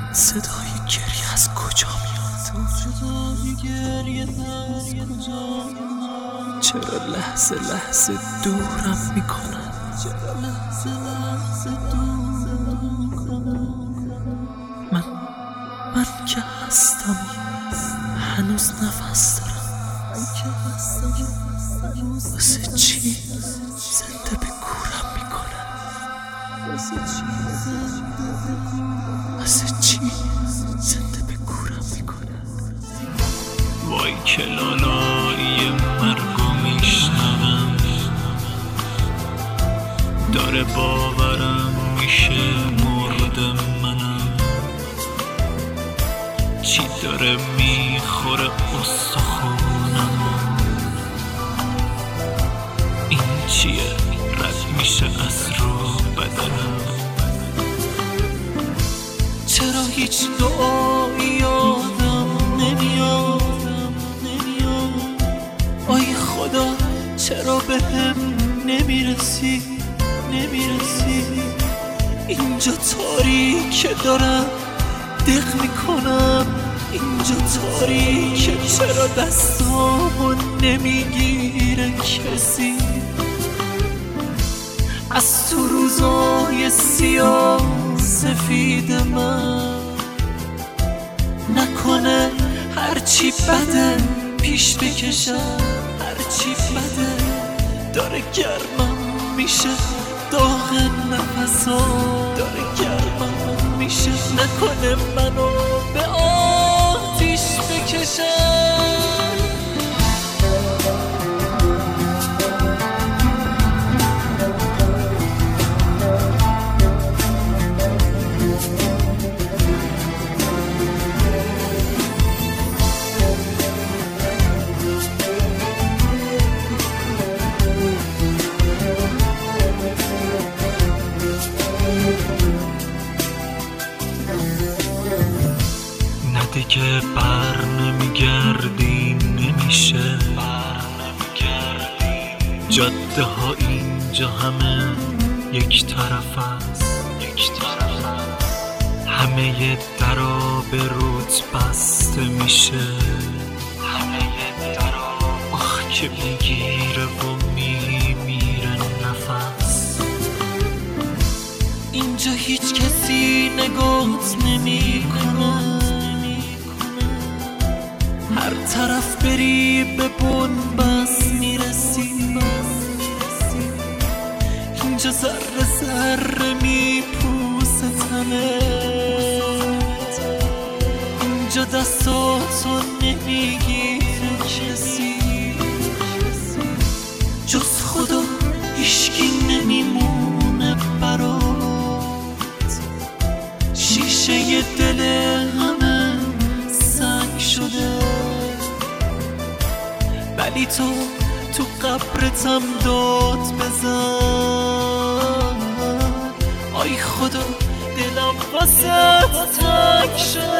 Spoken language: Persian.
صدای گریه از کجا میاد؟ چرا لحظه لحظه دورم میکنن؟ من که هستم هنوز نفس دارم. واسه چی زنده به گورم میکنن؟ واسه چی زنده به گورم میکنن؟ وای که لالایی مرگو میشنوم، داره باورم میشه مرد منم. چی داره میخوره استخونم؟ این چیه رد میشه از رو بدنم؟ چرا هیچ دعایی یادم نمیاد؟ آی خدا چرا به هم نمیرسی؟ اینجا تاریکه دارم دق میکنم، اینجا تاریکه. چرا دستامو نمیگیره کسی؟ از تو روزای سیاه سفید من نکنه هرچی بده پیش بکشم، هرچی بده داره گرمم میشه، داغ نفسا داره گرمم میشه. نکنه منو به آتیش بکشم. دیگه بر نمیگردی نمیشه، جاده ها اینجا همه یک طرف است، همه درا به روت بسته میشه، آخ که میگیره و میمیره نفس. اینجا هیچ کسی نگات نمیکنه، هر طرف بری به بنبست میرسی. اینجا ذره ذره میپوسه تنت، اینجا دستاتو نمیگیره کسی جز خدا. هیچکی نمیمونه برات، شیشه دل همه سنگ شده، ولی تو قبرتم داد بزن. آی خدا دلم واسه تنگ شده.